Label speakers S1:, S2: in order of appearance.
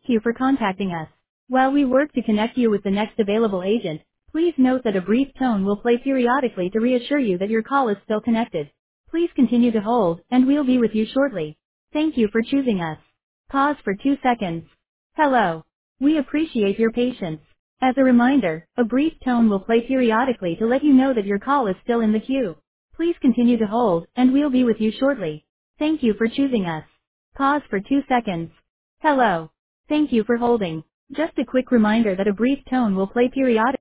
S1: Thank you for contacting us. While we work to connect you with the next available agent, please note that a brief tone will play periodically to reassure you that your call is still connected. Please continue to hold, and we'll be with you shortly. Thank you for choosing us. Pause for 2 seconds. Hello. We appreciate your patience. As a reminder, a brief tone will play periodically to let you know that your call is still in the queue. Please continue to hold, and we'll be with you shortly. Thank you for choosing us. Pause for 2 seconds. Hello. Thank you for holding. Just a quick reminder that a brief tone will play periodically.